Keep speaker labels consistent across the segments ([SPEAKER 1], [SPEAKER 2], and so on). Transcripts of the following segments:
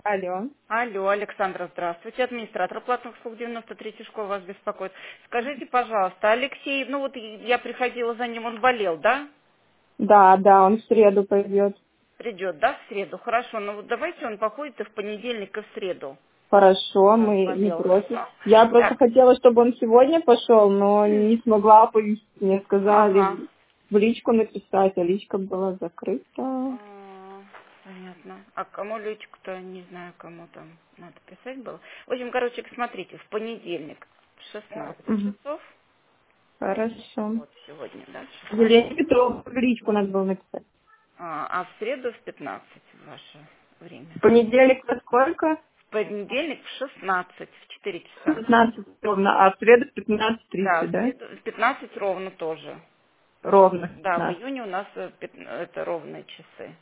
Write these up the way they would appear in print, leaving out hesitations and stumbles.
[SPEAKER 1] Алло.
[SPEAKER 2] Алло, Александра, здравствуйте. Администратор платных услуг 93-й школы вас беспокоит. Скажите, пожалуйста, Алексей, ну вот я приходила за ним, он болел, да?
[SPEAKER 1] Да, да, он в среду пойдет.
[SPEAKER 2] Придет, да, в среду? Хорошо, ну вот давайте он походит и в понедельник, и в среду.
[SPEAKER 1] Хорошо,
[SPEAKER 2] Раз
[SPEAKER 1] мы не
[SPEAKER 2] болел.
[SPEAKER 1] против. Я просто
[SPEAKER 2] Так,
[SPEAKER 1] хотела, чтобы он сегодня пошел, но не смогла повезти. Мне
[SPEAKER 2] ага.
[SPEAKER 1] сказали в личку написать, а личка была закрыта.
[SPEAKER 2] Понятно. А кому личку-то, не знаю, кому там надо писать было. В общем, короче, смотрите, в понедельник в 16
[SPEAKER 1] Мгм.
[SPEAKER 2] часов,
[SPEAKER 1] Хорошо.
[SPEAKER 2] вот сегодня, да, 16.
[SPEAKER 1] Елене Петровне в личку надо было написать.
[SPEAKER 2] А в среду в 15 ваше время.
[SPEAKER 1] В понедельник во сколько?
[SPEAKER 2] В понедельник в 16, в 4
[SPEAKER 1] В
[SPEAKER 2] часа.
[SPEAKER 1] 15 ровно, а в среду в
[SPEAKER 2] Да,
[SPEAKER 1] 15:30,
[SPEAKER 2] в
[SPEAKER 1] да?
[SPEAKER 2] среду в 15 ровно тоже.
[SPEAKER 1] Ровно в
[SPEAKER 2] Да, в
[SPEAKER 1] 15.
[SPEAKER 2] июне у нас это ровные часы.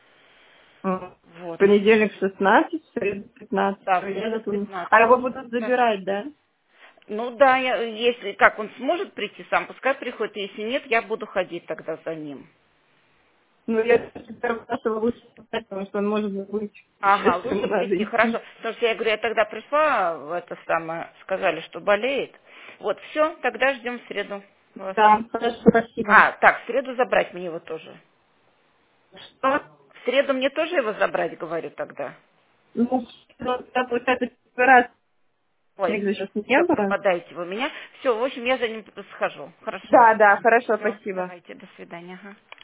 [SPEAKER 1] В
[SPEAKER 2] Вот.
[SPEAKER 1] понедельник в 16, в среду в 15.
[SPEAKER 2] Да, в
[SPEAKER 1] Я
[SPEAKER 2] среду в
[SPEAKER 1] запомнила.
[SPEAKER 2] 15.
[SPEAKER 1] А его будут
[SPEAKER 2] Да.
[SPEAKER 1] забирать, да?
[SPEAKER 2] Ну да, если как он сможет прийти сам, пускай приходит. Если нет, я буду ходить тогда за ним.
[SPEAKER 1] Ну, я первый раз его лучше сказать, потому что он может забыть.
[SPEAKER 2] Ага,
[SPEAKER 1] Сейчас ему
[SPEAKER 2] лучше
[SPEAKER 1] надо
[SPEAKER 2] прийти,
[SPEAKER 1] идти.
[SPEAKER 2] хорошо. Потому что я говорю, я тогда пришла, в это самое, сказали, что болеет. Вот, все, тогда ждем в среду вас.
[SPEAKER 1] Да, хорошо, спасибо.
[SPEAKER 2] А, так, в среду забрать мне его тоже.
[SPEAKER 1] Что?
[SPEAKER 2] В среду мне тоже его забрать, говорю тогда.
[SPEAKER 1] Ну, я, получается, первый раз
[SPEAKER 2] Ой,
[SPEAKER 1] их сейчас не
[SPEAKER 2] все,
[SPEAKER 1] было.
[SPEAKER 2] пропадаете вы меня. Все, в общем, я за ним схожу. Хорошо.
[SPEAKER 1] Да, да, хорошо,
[SPEAKER 2] Все,
[SPEAKER 1] спасибо.
[SPEAKER 2] давайте, до свидания. Ага.